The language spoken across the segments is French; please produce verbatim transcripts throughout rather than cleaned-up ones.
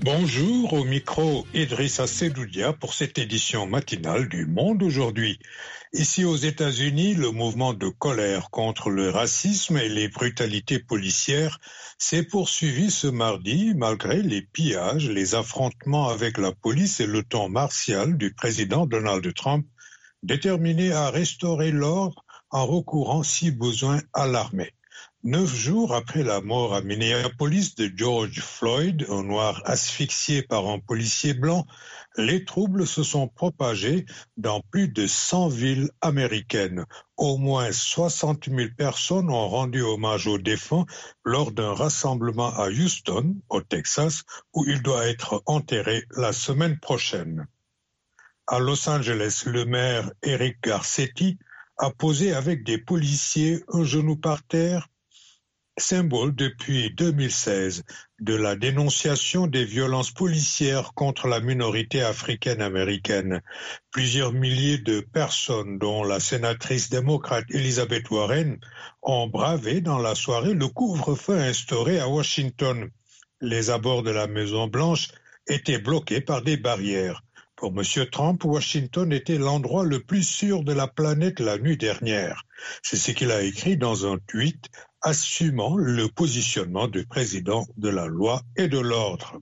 Bonjour, au micro Idrissa Sedoudia pour cette édition matinale du Monde aujourd'hui. Ici aux États-Unis, le mouvement de colère contre le racisme et les brutalités policières s'est poursuivi ce mardi malgré les pillages, les affrontements avec la police et le ton martial du président Donald Trump, déterminé à restaurer l'ordre en recourant si besoin à l'armée. Neuf jours après la mort à Minneapolis de George Floyd, un noir asphyxié par un policier blanc, les troubles se sont propagés dans plus de cent villes américaines. Au moins soixante mille personnes ont rendu hommage aux défunts lors d'un rassemblement à Houston, au Texas, où il doit être enterré la semaine prochaine. À Los Angeles, le maire Eric Garcetti a posé avec des policiers un genou par terre, symbole depuis deux mille seize de la dénonciation des violences policières contre la minorité africaine-américaine. Plusieurs milliers de personnes, dont la sénatrice démocrate Elizabeth Warren, ont bravé dans la soirée le couvre-feu instauré à Washington. Les abords de la Maison-Blanche étaient bloqués par des barrières. Pour M. Trump, Washington était l'endroit le plus sûr de la planète la nuit dernière. C'est ce qu'il a écrit dans un tweet assumant le positionnement du président de la loi et de l'ordre.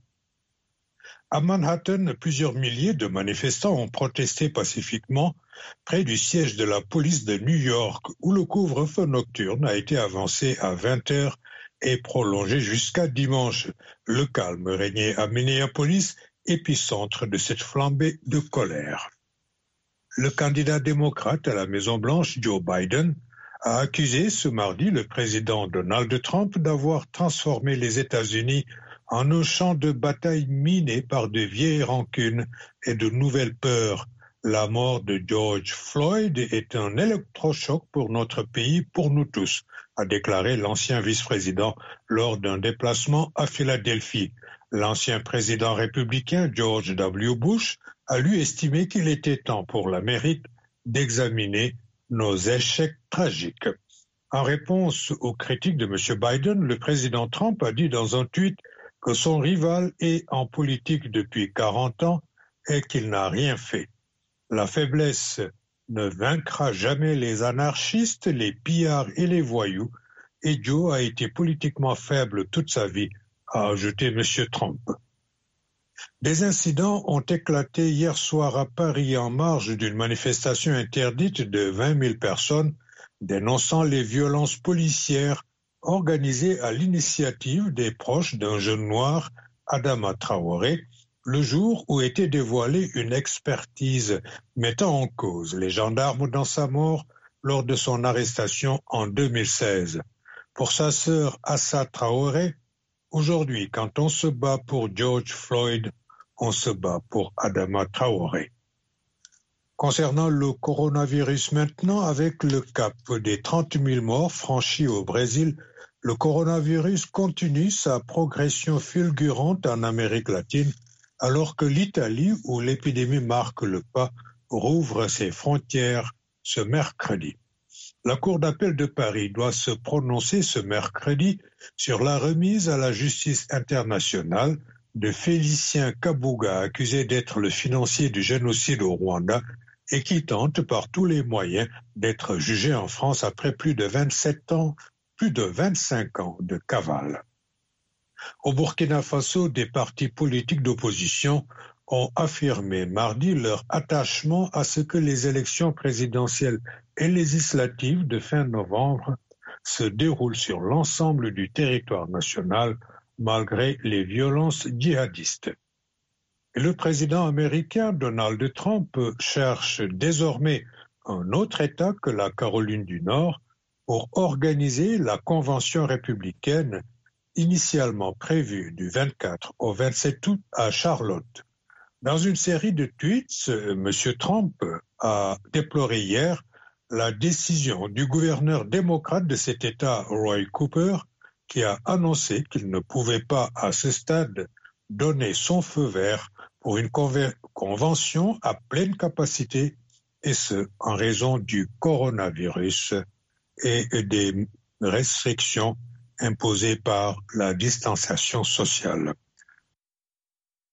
À Manhattan, plusieurs milliers de manifestants ont protesté pacifiquement près du siège de la police de New York, où le couvre-feu nocturne a été avancé à vingt heures et prolongé jusqu'à dimanche. Le calme régnait à Minneapolis, épicentre de cette flambée de colère. Le candidat démocrate à la Maison-Blanche, Joe Biden, a accusé ce mardi le président Donald Trump d'avoir transformé les États-Unis en un champ de bataille miné par de vieilles rancunes et de nouvelles peurs. La mort de George Floyd est un électrochoc pour notre pays, pour nous tous, a déclaré l'ancien vice-président lors d'un déplacement à Philadelphie. L'ancien président républicain George W. Bush a lui estimé qu'il était temps pour l'Amérique d'examiner nos échecs tragiques. En réponse aux critiques de M. Biden, le président Trump a dit dans un tweet que son rival est en politique depuis quarante ans et qu'il n'a rien fait. La faiblesse ne vaincra jamais les anarchistes, les pillards et les voyous, et Joe a été politiquement faible toute sa vie, a ajouté M. Trump. Des incidents ont éclaté hier soir à Paris en marge d'une manifestation interdite de vingt mille personnes dénonçant les violences policières organisées à l'initiative des proches d'un jeune noir, Adama Traoré, le jour où était dévoilée une expertise mettant en cause les gendarmes dans sa mort lors de son arrestation en deux mille seize. Pour sa sœur Assa Traoré, aujourd'hui, quand on se bat pour George Floyd, on se bat pour Adama Traoré. Concernant le coronavirus maintenant, avec le cap des trente mille morts franchis au Brésil, le coronavirus continue sa progression fulgurante en Amérique latine, alors que l'Italie, où l'épidémie marque le pas, rouvre ses frontières ce mercredi. La Cour d'appel de Paris doit se prononcer ce mercredi sur la remise à la justice internationale de Félicien Kabuga, accusé d'être le financier du génocide au Rwanda et qui tente par tous les moyens d'être jugé en France après plus de vingt-sept ans, plus de vingt-cinq ans de cavale. Au Burkina Faso, des partis politiques d'opposition ont affirmé mardi leur attachement à ce que les élections présidentielles et législatives de fin novembre se déroulent sur l'ensemble du territoire national malgré les violences djihadistes. Le président américain Donald Trump cherche désormais un autre État que la Caroline du Nord pour organiser la convention républicaine initialement prévue du vingt-quatre au vingt-sept août à Charlotte. Dans une série de tweets, M. Trump a déploré hier la décision du gouverneur démocrate de cet État, Roy Cooper, qui a annoncé qu'il ne pouvait pas, à ce stade, donner son feu vert pour une convention à pleine capacité, et ce, en raison du coronavirus et des restrictions imposées par la distanciation sociale.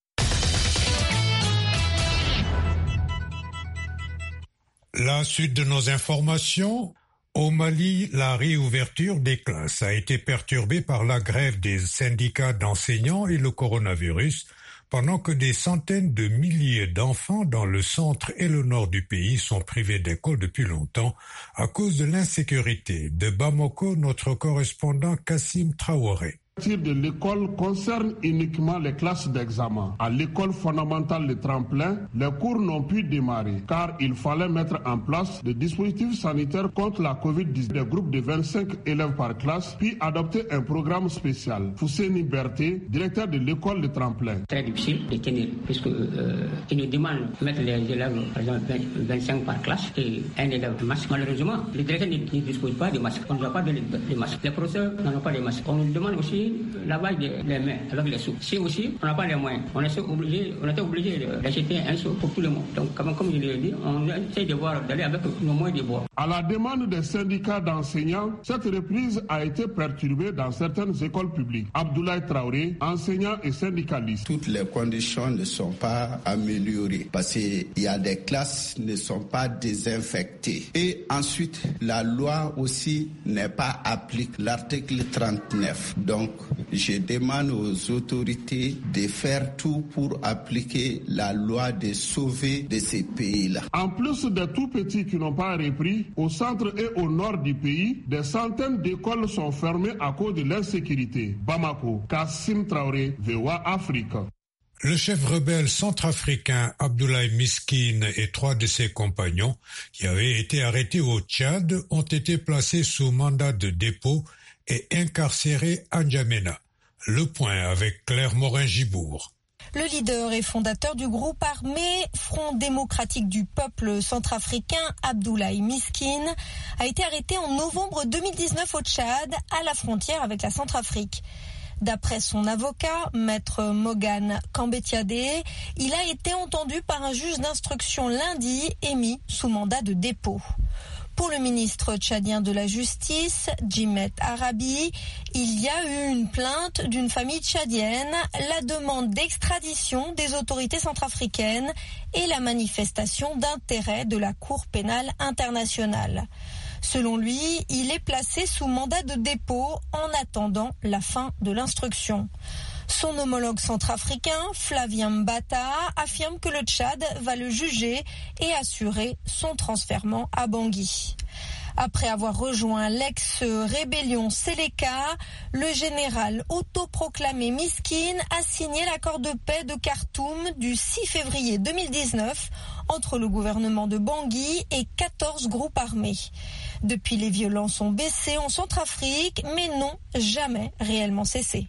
La suite de nos informations. Au Mali, la réouverture des classes a été perturbée par la grève des syndicats d'enseignants et le coronavirus, pendant que des centaines de milliers d'enfants dans le centre et le nord du pays sont privés d'école depuis longtemps à cause de l'insécurité. De Bamako, notre correspondant Kassim Traoré. De l'école concerne uniquement les classes d'examen. À l'école fondamentale de Tremplin, les cours n'ont pu démarrer car il fallait mettre en place des dispositifs sanitaires contre la covid dix-neuf. Des groupes de vingt-cinq élèves par classe, puis adopter un programme spécial. Fousséni Berté, directeur de l'école de Tremplin. Très difficile de tenir puisque euh, il nous demande de mettre les élèves, par exemple, vingt-cinq par classe et un élève de masque. Malheureusement, le directeur ne dispose pas de masque. On ne doit pas donner de masque. Les professeurs n'en ont pas de masque. On nous demande aussi lavage des mains avec les seaux. Si aussi on n'a pas les moyens, on est obligé, on était obligé d'acheter un seau pour tout le monde. Donc comme, comme je l'ai dit, on essaie de voir d'aller avec nos moyens de boire. À la demande des syndicats d'enseignants, cette reprise a été perturbée dans certaines écoles publiques. Abdoulaye Traoré, enseignant et syndicaliste. Toutes les conditions ne sont pas améliorées parce qu'il y a des classes qui ne sont pas désinfectées. Et ensuite, la loi aussi n'est pas appliquée. L'article trente-neuf. Donc, je demande aux autorités de faire tout pour appliquer la loi de sauver de ces pays-là. En plus des tout petits qui n'ont pas repris, au centre et au nord du pays, des centaines d'écoles sont fermées à cause de l'insécurité. Bamako, Kassim Traoré, V O A Afrique. Le chef rebelle centrafricain Abdoulaye Miskine et trois de ses compagnons, qui avaient été arrêtés au Tchad, ont été placés sous mandat de dépôt et incarcéré à N'Djamena. Le point avec Claire Morin-Gibourg. Le leader et fondateur du groupe armé Front démocratique du peuple centrafricain, Abdoulaye Miskine, a été arrêté en novembre deux mille dix-neuf au Tchad, à la frontière avec la Centrafrique. D'après son avocat, maître Mogane Kambetiadé, il a été entendu par un juge d'instruction lundi et mis sous mandat de dépôt. Pour le ministre tchadien de la Justice, Djimet Arabi, il y a eu une plainte d'une famille tchadienne, la demande d'extradition des autorités centrafricaines et la manifestation d'intérêt de la Cour pénale internationale. Selon lui, il est placé sous mandat de dépôt en attendant la fin de l'instruction. Son homologue centrafricain, Flavien Mbata, affirme que le Tchad va le juger et assurer son transfèrement à Bangui. Après avoir rejoint l'ex-rébellion Seleka, le général autoproclamé Miskine a signé l'accord de paix de Khartoum du six février deux mille dix-neuf entre le gouvernement de Bangui et quatorze groupes armés. Depuis, les violences ont baissé en Centrafrique, mais n'ont jamais réellement cessé.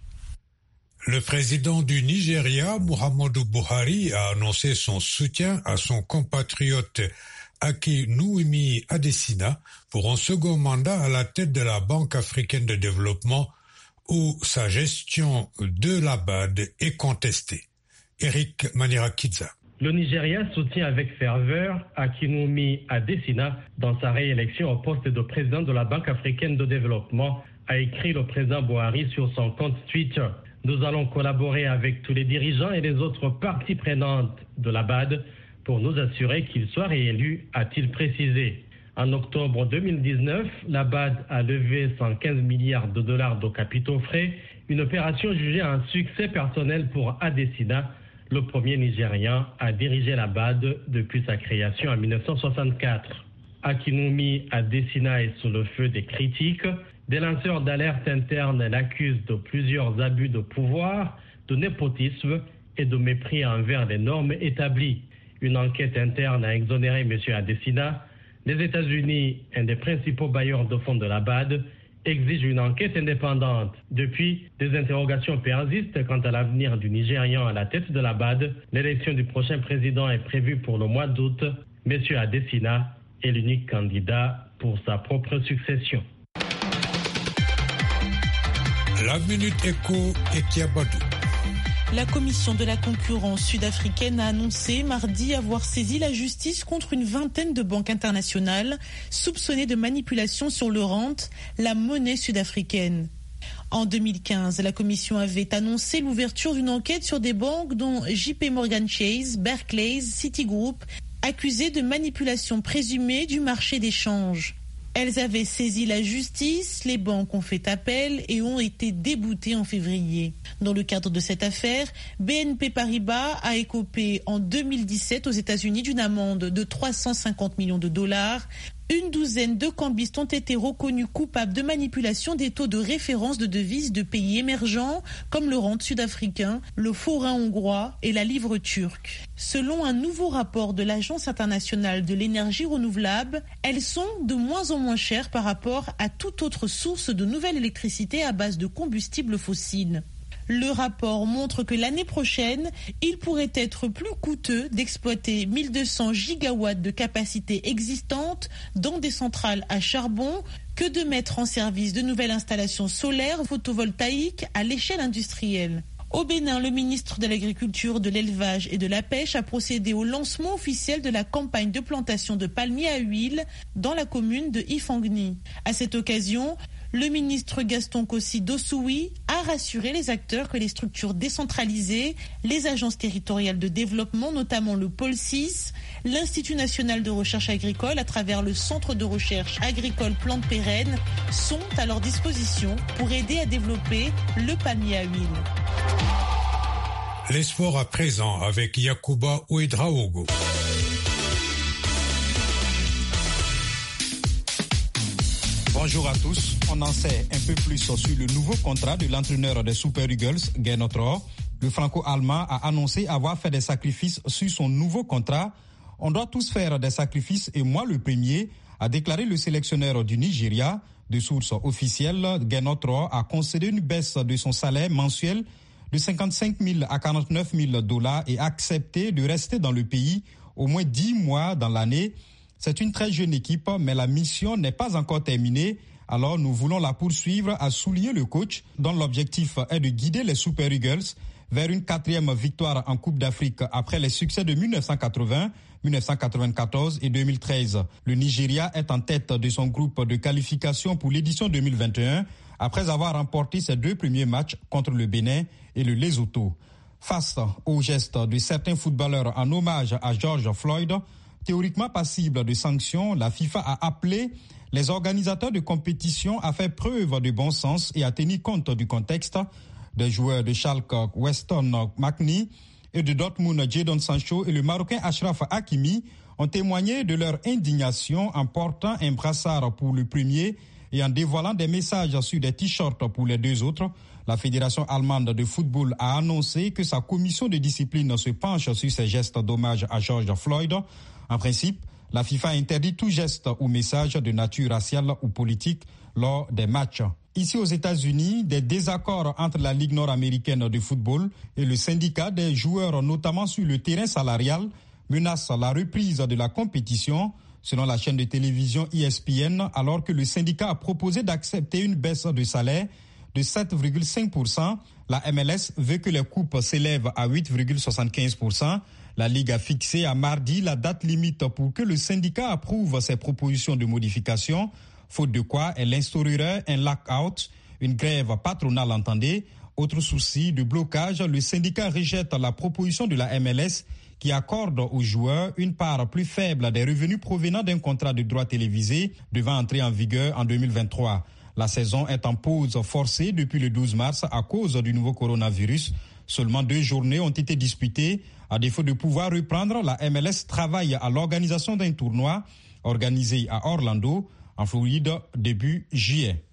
Le président du Nigeria, Muhammadu Buhari, a annoncé son soutien à son compatriote Akinwumi Adesina pour un second mandat à la tête de la Banque africaine de développement où sa gestion de la B A D est contestée. Eric Manirakidza. Le Nigeria soutient avec ferveur Akinwumi Adesina dans sa réélection au poste de président de la Banque africaine de développement, a écrit le président Buhari sur son compte Twitter. Nous allons collaborer avec tous les dirigeants et les autres parties prenantes de la B A D pour nous assurer qu'il soit réélu, a-t-il précisé. En octobre deux mille dix-neuf, la B A D a levé cent quinze milliards de dollars de capitaux frais, une opération jugée un succès personnel pour Adesina, le premier Nigérian à diriger la B A D depuis sa création en mille neuf cent soixante-quatre. Akinwumi Adesina est sous le feu des critiques. Des lanceurs d'alerte internes l'accusent de plusieurs abus de pouvoir, de népotisme et de mépris envers les normes établies. Une enquête interne a exonéré M. Adesina. Les États-Unis, un des principaux bailleurs de fonds de la B A D, exigent une enquête indépendante. Depuis, des interrogations persistent quant à l'avenir du Nigérian à la tête de la B A D. L'élection du prochain président est prévue pour le mois d'août. M. Adesina est l'unique candidat pour sa propre succession. La Minute Éco et Kiabadou. La commission de la concurrence sud-africaine a annoncé mardi avoir saisi la justice contre une vingtaine de banques internationales soupçonnées de manipulation sur le rand, la monnaie sud-africaine. En deux mille quinze, la commission avait annoncé l'ouverture d'une enquête sur des banques dont J P Morgan Chase, Barclays, Citigroup accusées de manipulation présumée du marché des changes. Elles avaient saisi la justice, les banques ont fait appel et ont été déboutées en février. Dans le cadre de cette affaire, B N P Paribas a écopé en deux mille dix-sept aux États-Unis d'une amende de trois cent cinquante millions de dollars. Une douzaine de cambistes ont été reconnus coupables de manipulation des taux de référence de devises de pays émergents comme le rand sud-africain, le forin hongrois et la livre turque. Selon un nouveau rapport de l'Agence internationale de l'énergie renouvelable, elles sont de moins en moins chères par rapport à toute autre source de nouvelle électricité à base de combustibles fossiles. Le rapport montre que l'année prochaine, il pourrait être plus coûteux d'exploiter mille deux cents gigawatts de capacité existante dans des centrales à charbon que de mettre en service de nouvelles installations solaires photovoltaïques à l'échelle industrielle. Au Bénin, le ministre de l'Agriculture, de l'Élevage et de la Pêche a procédé au lancement officiel de la campagne de plantation de palmiers à huile dans la commune de Ifangni. À cette occasion, le ministre Gaston Kossi Dossoui a rassuré les acteurs que les structures décentralisées, les agences territoriales de développement, notamment le pôle six, l'Institut national de recherche agricole à travers le Centre de recherche agricole plantes pérennes, sont à leur disposition pour aider à développer le palmier à huile. Les sports à présent avec Yacouba Ouedraogo. Bonjour à tous. On en sait un peu plus sur le nouveau contrat de l'entraîneur des Super Eagles, Gernot Rohr. Le franco-allemand a annoncé avoir fait des sacrifices sur son nouveau contrat. On doit tous faire des sacrifices et moi le premier, a déclaré le sélectionneur du Nigeria. De sources officielles, Gernot Rohr a concédé une baisse de son salaire mensuel de cinquante-cinq mille à quarante-neuf mille dollars et accepté de rester dans le pays au moins dix mois dans l'année. C'est une très jeune équipe, mais la mission n'est pas encore terminée. Alors nous voulons la poursuivre, a souligné le coach, dont l'objectif est de guider les Super Eagles vers une quatrième victoire en Coupe d'Afrique après les succès de dix-neuf cent quatre-vingts, dix-neuf cent quatre-vingt-quatorze et deux mille treize. Le Nigeria est en tête de son groupe de qualification pour l'édition deux mille vingt et un, après avoir remporté ses deux premiers matchs contre le Bénin et le Lesotho. Face aux gestes de certains footballeurs en hommage à George Floyd, théoriquement passible de sanctions, la FIFA a appelé les organisateurs de compétition à faire preuve de bon sens et à tenir compte du contexte. Des joueurs de Schalke, Weston McKennie et de Dortmund, Jadon Sancho et le Marocain Achraf Hakimi ont témoigné de leur indignation en portant un brassard pour le premier et en dévoilant des messages sur des t-shirts pour les deux autres. La Fédération allemande de football a annoncé que sa commission de discipline se penche sur ces gestes d'hommage à George Floyd. En principe, la FIFA interdit tout geste ou message de nature raciale ou politique lors des matchs. Ici aux États-Unis, des désaccords entre la Ligue nord-américaine de football et le syndicat des joueurs, notamment sur le terrain salarial, menacent la reprise de la compétition, selon la chaîne de télévision E S P N, alors que le syndicat a proposé d'accepter une baisse de salaire de sept virgule cinq pour cent. La M L S veut que les coupes s'élèvent à huit virgule soixante-quinze pour cent. La Ligue a fixé à mardi la date limite pour que le syndicat approuve ses propositions de modification, faute de quoi elle instaurerait un lock-out, une grève patronale entendée. Autre souci de blocage, le syndicat rejette la proposition de la M L S qui accorde aux joueurs une part plus faible des revenus provenant d'un contrat de droit télévisé devant entrer en vigueur en deux mille vingt-trois. La saison est en pause forcée depuis le douze mars à cause du nouveau coronavirus. Seulement deux journées ont été disputées. À défaut de pouvoir reprendre, la M L S travaille à l'organisation d'un tournoi organisé à Orlando, en Floride, début juillet.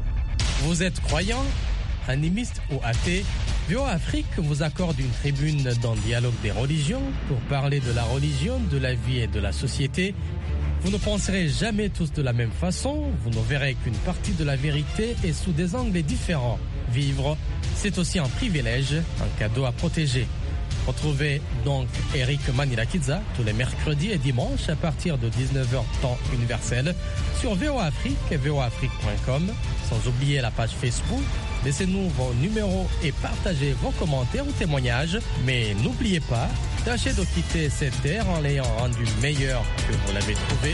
Vous êtes croyant, animiste ou athée? V O A Afrique vous accorde une tribune dans le dialogue des religions pour parler de la religion, de la vie et de la société. Vous ne penserez jamais tous de la même façon, vous ne verrez qu'une partie de la vérité et sous des angles différents. Vivre, c'est aussi un privilège, un cadeau à protéger. Retrouvez donc Eric Manirakiza tous les mercredis et dimanches à partir de dix-neuf heures temps universel sur V O A Afrique et V O A Afrique point com. Sans oublier la page Facebook. Laissez-nous vos numéros et partagez vos commentaires ou témoignages. Mais n'oubliez pas, tâchez de quitter cette terre en l'ayant rendu meilleure que vous l'avez trouvée.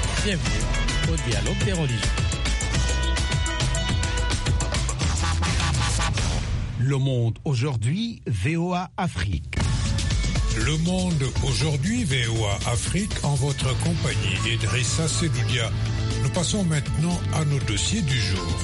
Bienvenue au dialogue des religions. Le monde aujourd'hui, V O A Afrique. Le Monde aujourd'hui, V O A Afrique, en votre compagnie, Idrissa Sedoudia. Nous passons maintenant à nos dossiers du jour.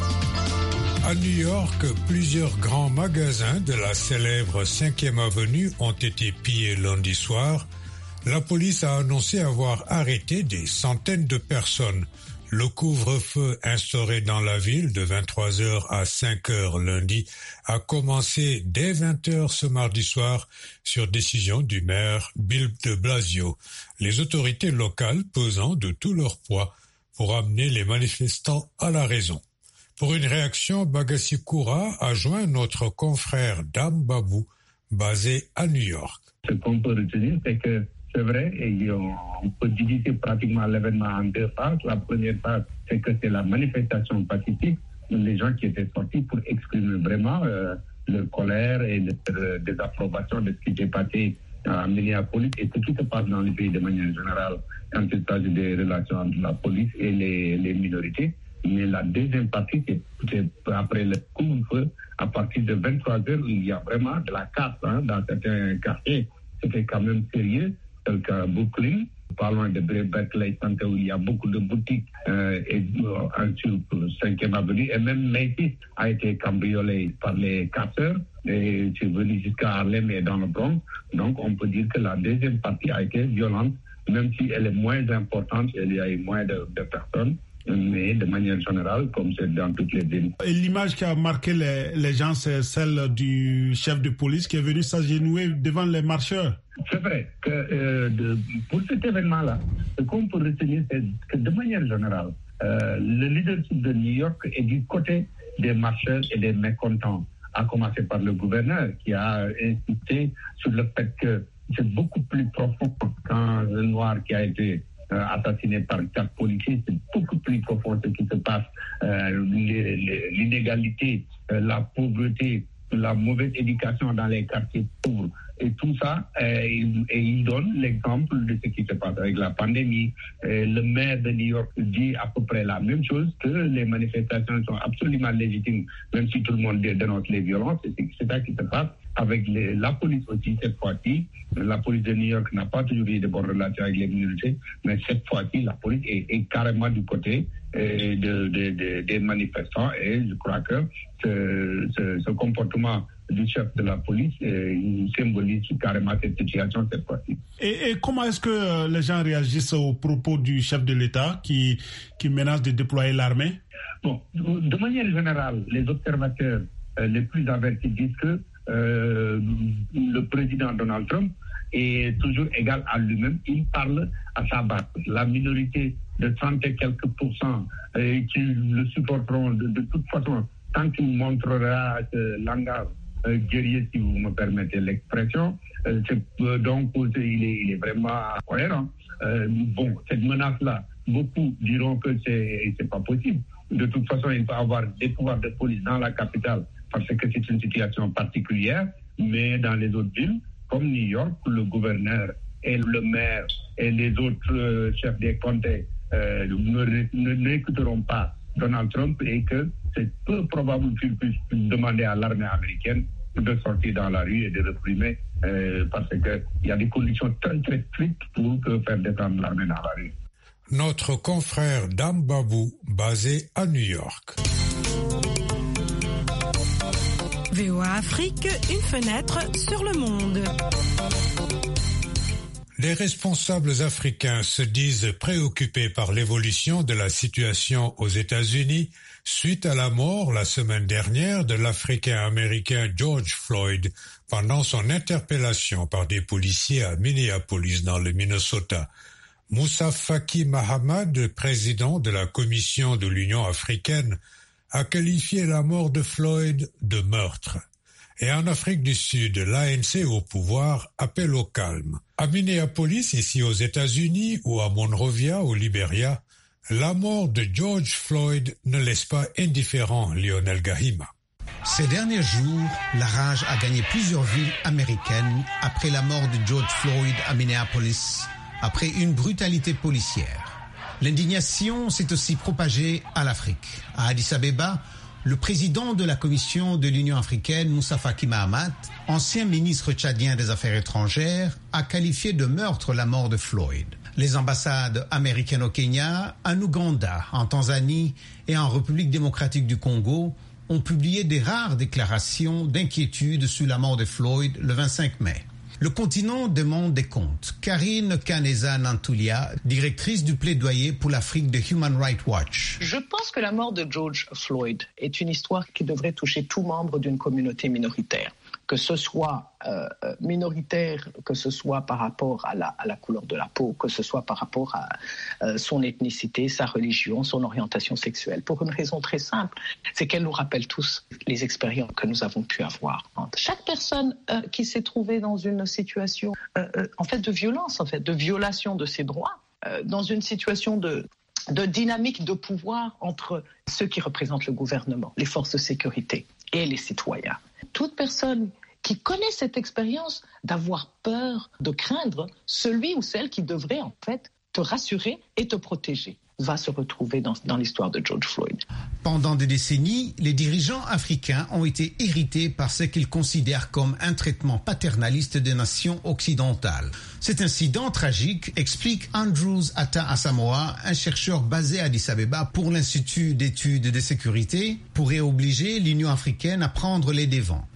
À New York, plusieurs grands magasins de la célèbre cinquième avenue ont été pillés lundi soir. La police a annoncé avoir arrêté des centaines de personnes. Le couvre-feu instauré dans la ville de vingt-trois heures à cinq heures lundi a commencé dès vingt heures ce mardi soir sur décision du maire Bill de Blasio. Les autorités locales pesant de tout leur poids pour amener les manifestants à la raison. Pour une réaction, Bagassi Koura a joint notre confrère Dame Babou, basé à New York. Ce qu'on peut retenir, c'est que c'est vrai, et on peut diviser pratiquement l'événement en deux phases. La première phase, c'est que c'est la manifestation pacifique, les gens qui étaient sortis pour exprimer vraiment euh, leur colère et leur désapprobation de ce qui s'est passé à Minneapolis et ce qui se passe dans le pays de manière générale quand il s'agit des relations entre la police et les, les minorités. Mais la deuxième partie, c'est, c'est après le couvre-feu, à partir de vingt-trois heures, il y a vraiment de la casse hein, dans certains quartiers. C'était quand même sérieux. Tel qu'à Brooklyn, pas loin de Berkeley Center où il y a beaucoup de boutiques euh, et euh, sur cinquième avenue. Et même Macy's a été cambriolé par les casseurs et c'est venu jusqu'à Harlem et dans le Bronx. Donc on peut dire que la deuxième partie a été violente, même si elle est moins importante, il y a eu moins de, de personnes. Mais de manière générale, comme c'est dans toutes les villes. Et l'image qui a marqué les, les gens, c'est celle du chef de police qui est venu s'agenouiller devant les marcheurs. C'est vrai que euh, de, pour cet événement-là, ce qu'on peut retenir, c'est que de manière générale, euh, le leadership de New York est du côté des marcheurs et des mécontents, à commencer par le gouverneur qui a insisté sur le fait que c'est beaucoup plus profond qu'un noir qui a été Euh, assassiné par quatre policiers, c'est beaucoup plus profond ce qui se passe. Euh, les, les, l'inégalité, euh, la pauvreté, la mauvaise éducation dans les quartiers pauvres. Et tout ça, euh, et, et il donne l'exemple de ce qui se passe avec la pandémie. Euh, le maire de New York dit à peu près la même chose, que les manifestations sont absolument légitimes, même si tout le monde dénonce les violences. C'est, c'est ça qui se passe avec les, la police aussi cette fois-ci. La police de New York n'a pas toujours eu de bonnes relations avec les minorités, mais cette fois-ci, la police est, est carrément du côté euh, de, de, de, des manifestants et je crois que ce, ce, ce comportement du chef de la police euh, symbolise carrément cette situation cette fois-ci. Et, et comment est-ce que les gens réagissent aux propos du chef de l'État qui, qui menace de déployer l'armée? Bon, de manière générale, les observateurs euh, les plus avertis disent que euh, le président Donald Trump est toujours égal à lui-même. Il parle à sa base. La minorité de trente et quelques pourcents euh, qui le supporteront de, de toute façon tant qu'il montrera ce langage euh, guerrier, si vous me permettez l'expression. Euh, c'est, euh, donc il est, il est vraiment cohérent. Euh, bon, cette menace-là, beaucoup diront que c'est, c'est pas possible. De toute façon, il peut y avoir des pouvoirs de police dans la capitale parce que c'est une situation particulière, mais dans les autres villes, comme New York, le gouverneur et le maire et les autres euh, chefs des comtés euh, ne, ne, n'écouteront pas Donald Trump et que c'est peu probable qu'il puisse demander à l'armée américaine de sortir dans la rue et de réprimer euh, parce qu'il y a des conditions très très strictes pour que faire descendre l'armée dans la rue. Notre confrère Dame Babou, basé à New York. V O A Afrique, une fenêtre sur le monde. Les responsables africains se disent préoccupés par l'évolution de la situation aux États-Unis suite à la mort la semaine dernière de l'Africain-Américain George Floyd pendant son interpellation par des policiers à Minneapolis dans le Minnesota. Moussa Faki Mahamad, président de la Commission de l'Union africaine, a qualifié la mort de Floyd de meurtre. Et en Afrique du Sud, l'A N C au pouvoir appelle au calme. À Minneapolis, ici aux États-Unis, ou à Monrovia, au Libéria, la mort de George Floyd ne laisse pas indifférent Lionel Gahima. Ces derniers jours, la rage a gagné plusieurs villes américaines après la mort de George Floyd à Minneapolis, après une brutalité policière. L'indignation s'est aussi propagée à l'Afrique. À Addis Abeba, Le président de la Commission de l'Union africaine, Moussa Faki Mahamat, ancien ministre tchadien des Affaires étrangères, a qualifié de meurtre la mort de Floyd. Les ambassades américaines au Kenya, en Ouganda, en Tanzanie et en République démocratique du Congo ont publié des rares déclarations d'inquiétude sur la mort de Floyd le vingt-cinq mai. Le continent demande des comptes. Karine Kaneza Nantulia, directrice du plaidoyer pour l'Afrique de Human Rights Watch. Je pense que la mort de George Floyd est une histoire qui devrait toucher tout membre d'une communauté minoritaire, que ce soit euh, minoritaire, que ce soit par rapport à la, à la couleur de la peau, que ce soit par rapport à euh, son ethnicité, sa religion, son orientation sexuelle, pour une raison très simple, c'est qu'elle nous rappelle tous les expériences que nous avons pu avoir. Chaque personne euh, qui s'est trouvée dans une situation euh, euh, en fait de violence, en fait, de violation de ses droits, euh, dans une situation de de dynamique de pouvoir entre ceux qui représentent le gouvernement, les forces de sécurité et les citoyens. Toute personne qui connaît cette expérience d'avoir peur, de craindre celui ou celle qui devrait en fait te rassurer et te protéger va se retrouver dans, dans l'histoire de George Floyd. Pendant des décennies, les dirigeants africains ont été irrités par ce qu'ils considèrent comme un traitement paternaliste des nations occidentales. Cet incident tragique, explique Andrews Atta Asamoah, un chercheur basé à Addis Abeba pour l'Institut d'études de sécurité, pourrait obliger l'Union africaine à prendre les devants.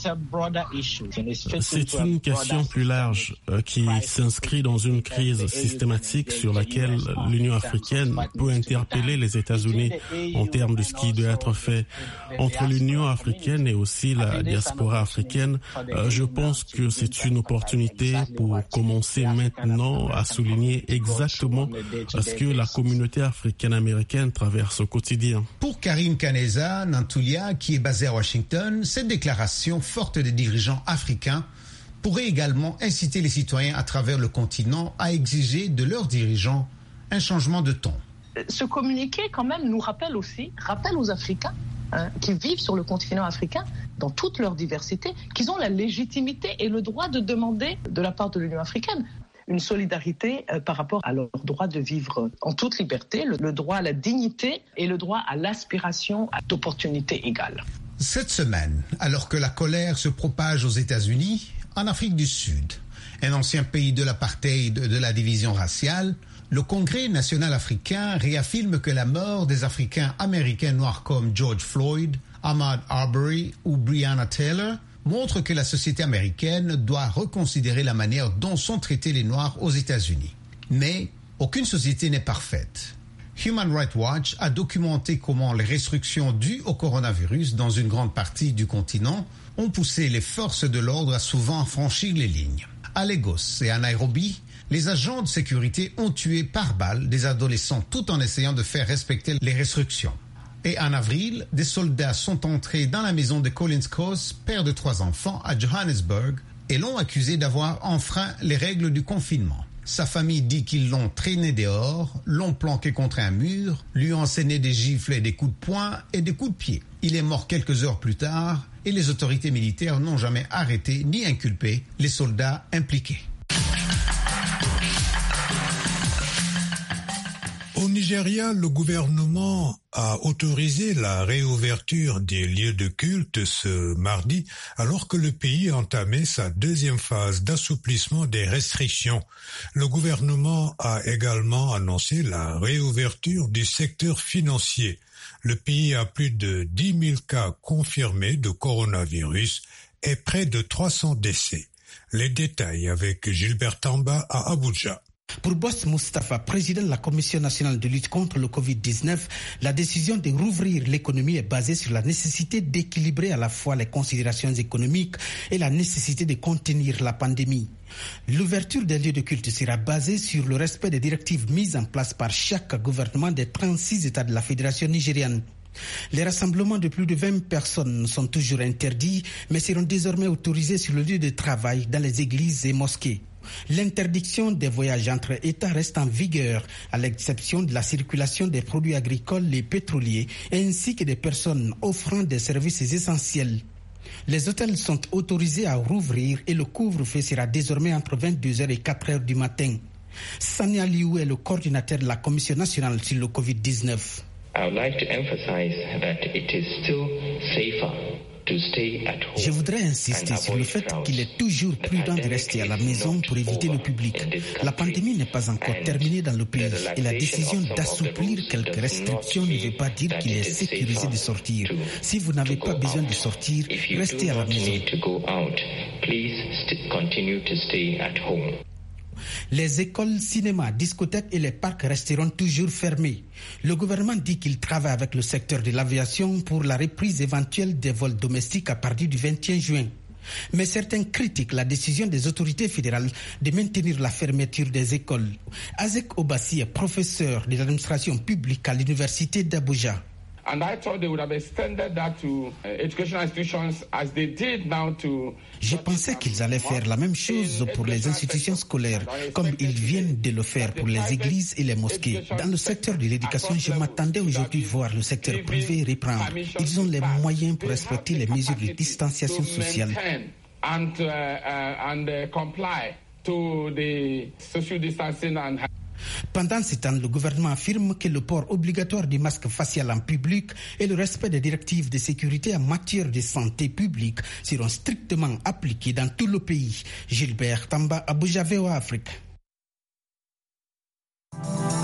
C'est une question plus large euh, qui s'inscrit dans une crise systématique sur laquelle l'Union africaine peut interpeller les États-Unis en termes de ce qui doit être fait. Entre l'Union africaine et aussi la diaspora africaine, euh, je pense que c'est une opportunité pour commencer maintenant à souligner exactement ce que la communauté africaine-américaine traverse au quotidien. Pour Karine Kaneza Nantulia, qui est basée à Washington, cette déclaration forte des dirigeants africains pourrait également inciter les citoyens à travers le continent à exiger de leurs dirigeants un changement de ton. Ce communiqué, quand même, nous rappelle aussi, rappelle aux Africains hein, qui vivent sur le continent africain, dans toute leur diversité, qu'ils ont la légitimité et le droit de demander de la part de l'Union africaine une solidarité euh, par rapport à leur droit de vivre en toute liberté, le, le droit à la dignité et le droit à l'aspiration à d'opportunités égales. Cette semaine, alors que la colère se propage aux États-Unis, en Afrique du Sud, un ancien pays de l'apartheid de la division raciale, le Congrès national africain réaffirme que la mort des Africains américains noirs comme George Floyd, Ahmaud Arbery ou Breonna Taylor montre que la société américaine doit reconsidérer la manière dont sont traités les Noirs aux États-Unis. Mais aucune société n'est parfaite. Human Rights Watch a documenté comment les restrictions dues au coronavirus dans une grande partie du continent ont poussé les forces de l'ordre à souvent franchir les lignes. À Lagos et à Nairobi, les agents de sécurité ont tué par balle des adolescents tout en essayant de faire respecter les restrictions. Et en avril, des soldats sont entrés dans la maison de Collins Coase, père de trois enfants, à Johannesburg, et l'ont accusé d'avoir enfreint les règles du confinement. Sa famille dit qu'ils l'ont traîné dehors, l'ont planqué contre un mur, lui ont enseigné des gifles et des coups de poing et des coups de pied. Il est mort quelques heures plus tard et les autorités militaires n'ont jamais arrêté ni inculpé les soldats impliqués. Au Nigeria, le gouvernement a autorisé la réouverture des lieux de culte ce mardi, alors que le pays entamait sa deuxième phase d'assouplissement des restrictions. Le gouvernement a également annoncé la réouverture du secteur financier. Le pays a plus de dix mille cas confirmés de coronavirus et près de trois cents décès. Les détails avec Gilbert Tamba à Abuja. Pour Boss Mustafa, président de la Commission nationale de lutte contre le covid dix-neuf, la décision de rouvrir l'économie est basée sur la nécessité d'équilibrer à la fois les considérations économiques et la nécessité de contenir la pandémie. L'ouverture des lieux de culte sera basée sur le respect des directives mises en place par chaque gouvernement des trente-six États de la Fédération nigériane. Les rassemblements de plus de vingt personnes sont toujours interdits, mais seront désormais autorisés sur le lieu de travail, dans les églises et mosquées. L'interdiction des voyages entre États reste en vigueur, à l'exception de la circulation des produits agricoles et pétroliers, ainsi que des personnes offrant des services essentiels. Les hôtels sont autorisés à rouvrir et le couvre-feu sera désormais entre vingt-deux heures et quatre heures du matin. Sani Aliou est le coordinateur de la Commission nationale sur le covid dix-neuf. I would like to emphasize that it is still safer to stay at home. Je voudrais insister sur le fait qu'il est toujours prudent de rester à la maison pour éviter le public. La pandémie n'est pas encore terminée dans le pays et la décision d'assouplir quelques restrictions ne veut pas dire qu'il est sécurisé de sortir. Si vous n'avez pas besoin de sortir, restez à la maison. Les écoles, cinémas, discothèques et les parcs resteront toujours fermés. Le gouvernement dit qu'il travaille avec le secteur de l'aviation pour la reprise éventuelle des vols domestiques à partir du vingt et un juin. Mais certains critiquent la décision des autorités fédérales de maintenir la fermeture des écoles. Azek Obassi est professeur de l'administration publique à l'université d'Abuja. And I thought they would have extended that to educational institutions as they did now to... Je pensais qu'ils allaient faire la même chose pour les institutions scolaires, comme ils viennent de le faire pour les églises et les mosquées. Dans le secteur de l'éducation, je m'attendais aujourd'hui voir le secteur privé reprendre. Ils ont les moyens pour respecter les mesures de distanciation sociale. And, uh, uh, and uh, comply to the social distancing and... Pendant ce temps, le gouvernement affirme que le port obligatoire du masque facial en public et le respect des directives de sécurité en matière de santé publique seront strictement appliqués dans tout le pays. Gilbert Tamba, Abuja, V O A Afrique. Au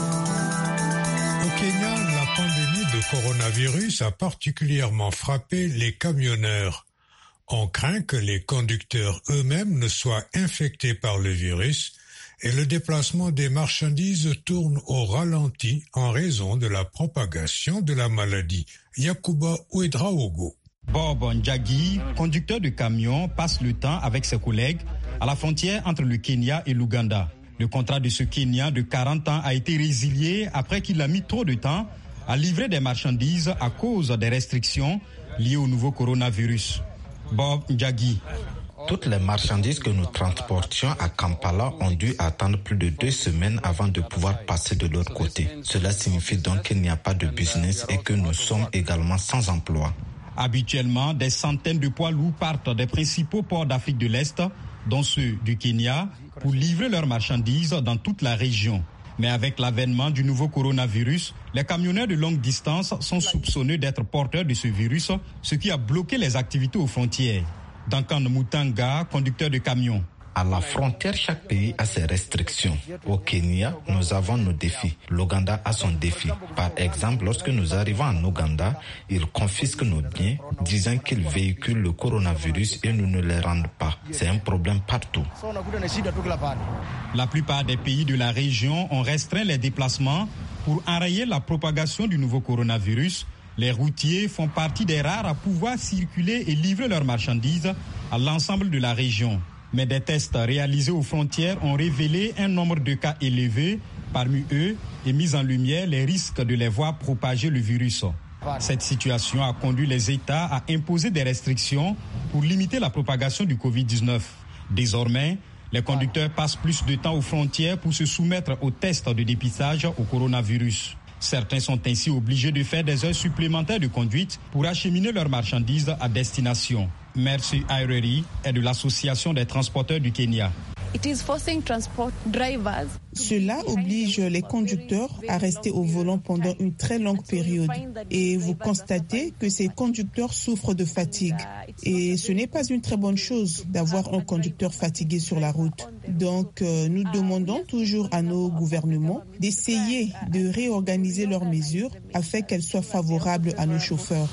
Kenya, la pandémie de coronavirus a particulièrement frappé les camionneurs. On craint que les conducteurs eux-mêmes ne soient infectés par le virus et le déplacement des marchandises tourne au ralenti en raison de la propagation de la maladie. Yakuba Ouedraogo. Bob Njagi, conducteur de camion, passe le temps avec ses collègues à la frontière entre le Kenya et l'Ouganda. Le contrat de ce Kenyan de quarante ans a été résilié après qu'il a mis trop de temps à livrer des marchandises à cause des restrictions liées au nouveau coronavirus. Bob Njagi. Toutes les marchandises que nous transportions à Kampala ont dû attendre plus de deux semaines avant de pouvoir passer de l'autre côté. Cela signifie donc qu'il n'y a pas de business et que nous sommes également sans emploi. Habituellement, des centaines de poids lourds partent des principaux ports d'Afrique de l'Est, dont ceux du Kenya, pour livrer leurs marchandises dans toute la région. Mais avec l'avènement du nouveau coronavirus, les camionneurs de longue distance sont soupçonnés d'être porteurs de ce virus, ce qui a bloqué les activités aux frontières. Duncan Mutanga, conducteur de camion. À la frontière, chaque pays a ses restrictions. Au Kenya, nous avons nos défis. L'Ouganda a son défi. Par exemple, lorsque nous arrivons en Ouganda, ils confisquent nos biens, disant qu'ils véhiculent le coronavirus et nous ne les rendent pas. C'est un problème partout. La plupart des pays de la région ont restreint les déplacements pour enrayer la propagation du nouveau coronavirus. Les routiers font partie des rares à pouvoir circuler et livrer leurs marchandises à l'ensemble de la région. Mais des tests réalisés aux frontières ont révélé un nombre de cas élevé, parmi eux, et mis en lumière les risques de les voir propager le virus. Cette situation a conduit les États à imposer des restrictions pour limiter la propagation du covid dix-neuf. Désormais, les conducteurs passent plus de temps aux frontières pour se soumettre aux tests de dépistage au coronavirus. Certains sont ainsi obligés de faire des heures supplémentaires de conduite pour acheminer leurs marchandises à destination. Mercy Aireri est de l'Association des transporteurs du Kenya. Cela oblige les conducteurs à rester au volant pendant une très longue période et vous constatez que ces conducteurs souffrent de fatigue. Et ce n'est pas une très bonne chose d'avoir un conducteur fatigué sur la route. Donc euh, nous demandons toujours à nos gouvernements d'essayer de réorganiser leurs mesures afin qu'elles soient favorables à nos chauffeurs.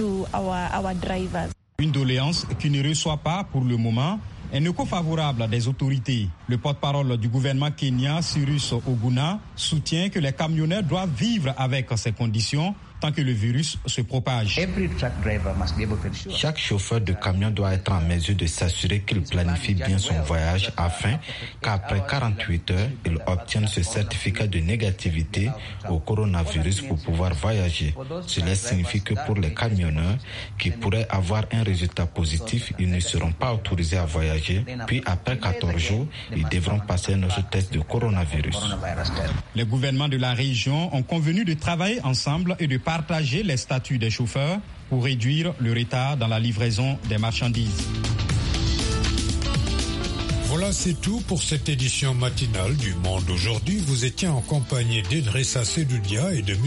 Une doléance qui ne reçoit pas pour le moment un écho favorable des autorités. Le porte-parole du gouvernement kenyan, Cyrus Oguna, soutient que les camionneurs doivent vivre avec ces conditions tant que le virus se propage. Chaque chauffeur de camion doit être en mesure de s'assurer qu'il planifie bien son voyage afin qu'après quarante-huit heures, il obtienne ce certificat de négativité au coronavirus pour pouvoir voyager. Cela signifie que pour les camionneurs qui pourraient avoir un résultat positif, ils ne seront pas autorisés à voyager. Puis après quatorze jours, ils devront passer notre test de coronavirus. Les gouvernements de la région ont convenu de travailler ensemble et de partager les statuts des chauffeurs pour réduire le retard dans la livraison des marchandises. Voilà, c'est tout pour cette édition matinale du Monde aujourd'hui. Vous étiez en compagnie d'Idrissa Sedoudia et de